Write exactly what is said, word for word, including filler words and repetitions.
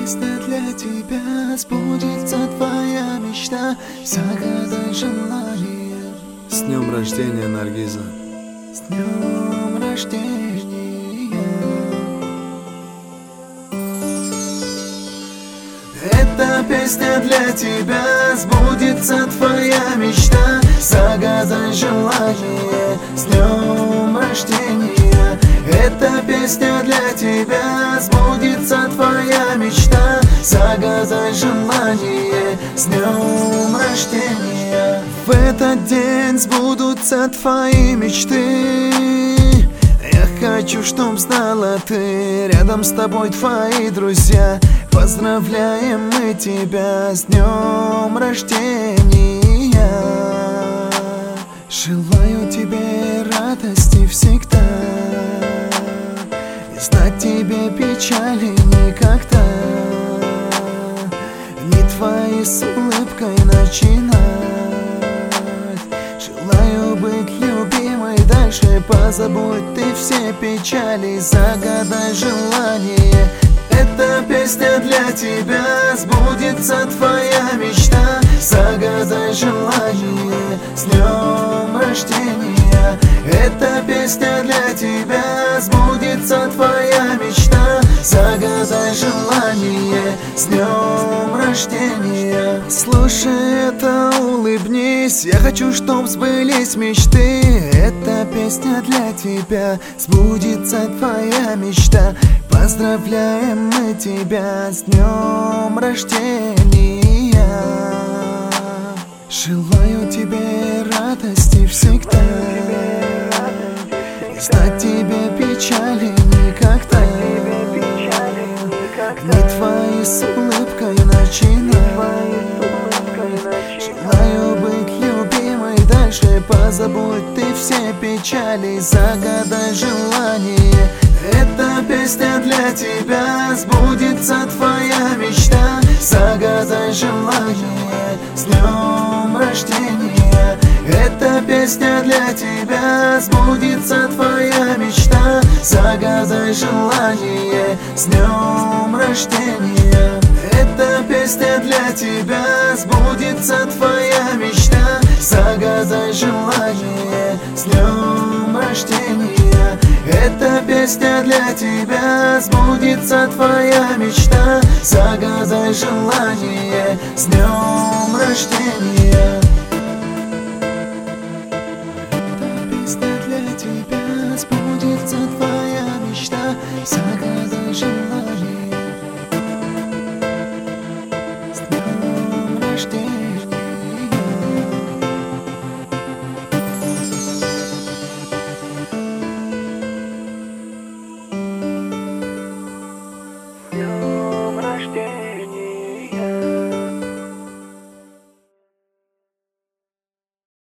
песня для тебя, сбудется твоя мечта, загадай желание. С днем рождения, Наргиза! С днем рождения! Эта песня для тебя, сбудется твоя мечта, загадай желание. С днем рождения! Эта песня для тебя, сбудется твоя мечта, загадай желание. С днем рождения! В этот день сбудутся твои мечты. Я хочу, чтоб знала ты, рядом с тобой твои друзья. Поздравляем мы тебя с днем рождения. Желаю тебе радости всегда, не знать тебе печали никогда, не твои с улыбкой начинать. Желаю быть любимой дальше, позабудь ты все печали, загадай желание. Эта песня для тебя, сбудется твоя мечта, загадай желание. С днем рождения! Эта песня для тебя, сбудется твоя мечта, загадай желание. С днем рождения! Слушай это, улыбнись, я хочу, чтоб сбылись мечты. Эта песня для тебя, сбудется твоя мечта. Поздравляем мы тебя с днем рождения. Желаю тебе радости всегда, не знать тебе печали никогда, не твои с улыбкой начинать. Желаю быть любимой дальше, позабудь ты все печали, загадай желание. Эта песня для тебя, сбудется твоя мечта, загадай желание. С днем рождения! Эта песня для тебя, сбудется твоя мечта, загадай желание. С днем рождения! Эта песня для тебя, сбудется твоя мечта, загадай желание. С днем рождения! Эта песня для тебя, сбудется твоя мечта, загадай желание. С днем рождения! Эта песня для тебя, сбудется твоя мечта, загадай желание. С днем рождения! С днем рождения!